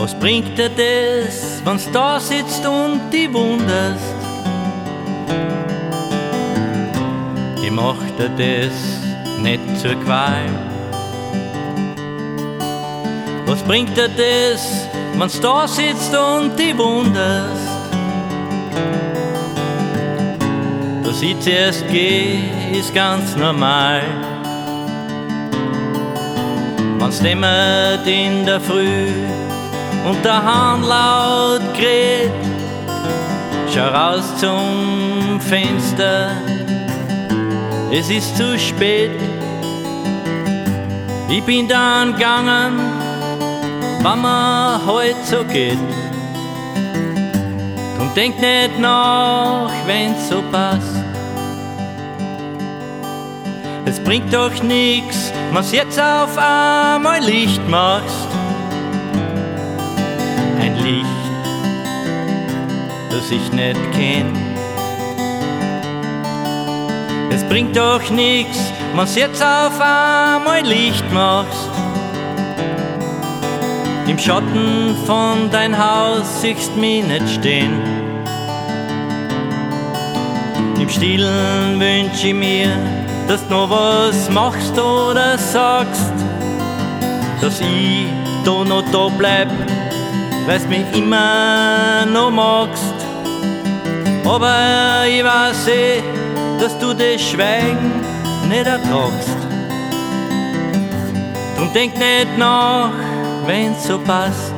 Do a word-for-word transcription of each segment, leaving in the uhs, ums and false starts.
Was bringt dir das, wenn's da sitzt und dich wunderst? Ich mach dir das nicht zur Qual. Was bringt dir das, wenn's da sitzt und dich wunderst? Dass ich zuerst geh, ist ganz normal. Wenn's dämmert in der Früh und der Hahn laut kräht, schau raus zum Fenster, es ist zu spät. Ich bin dann gegangen, wann mir heut so geht. Drum denk nicht nach, wenn's so passt. Es bringt doch nix, wenn's jetzt auf einmal Licht machst. Ein Licht, das ich nicht kenn. Es bringt doch nix, wenn's jetzt auf einmal Licht machst. Im Schatten von dein Haus siehst mich nicht stehen. Im Stillen wünsch ich mir, dass du noch was machst oder sagst, dass ich da noch da bleib, weil's mich immer noch magst. Aber ich weiß eh, dass du das Schweigen nicht ertragst. Drum denk nicht nach, wenn's so passt.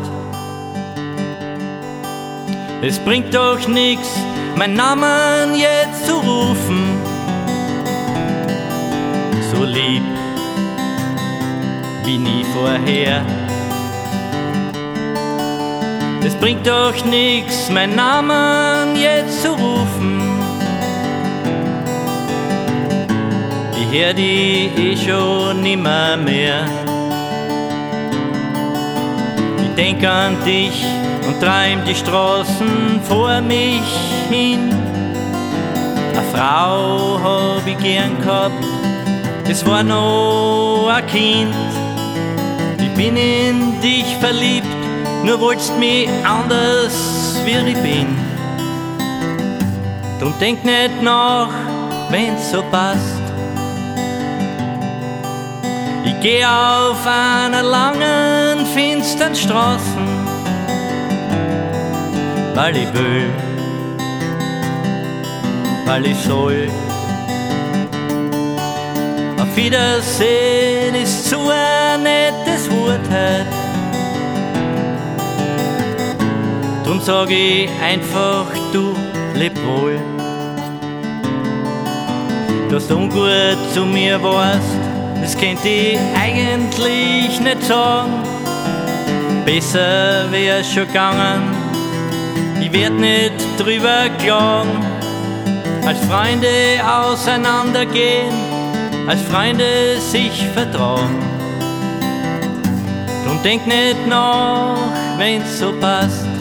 Es bringt doch nix, meinen Namen jetzt zu rufen. So lieb wie nie vorher. Es bringt doch nix, meinen Namen jetzt zu rufen. Ich hör die eh schon nimmer mehr. Ich denk an dich und träum die Straßen vor mich hin. Eine Frau hab ich gern gehabt, es war noch ein Kind. Ich bin in dich verliebt, nur wolltest mich anders wie ich bin. Drum denk nicht nach, wenn's so passt. Ich geh auf einer langen, finstern Straßen, weil ich will, weil ich soll. Auf Wiedersehen ist so ein nettes Wort heut. Drum sag ich einfach, du leb wohl. Dass du ungut zu mir warst, das könnt ich eigentlich nicht sagen. Besser wär's schon gegangen, ich werd nicht drüber klagen. Als Freunde auseinandergehen, als Freunde sich vertrauen. Drum denk nicht nach, wenn's so passt.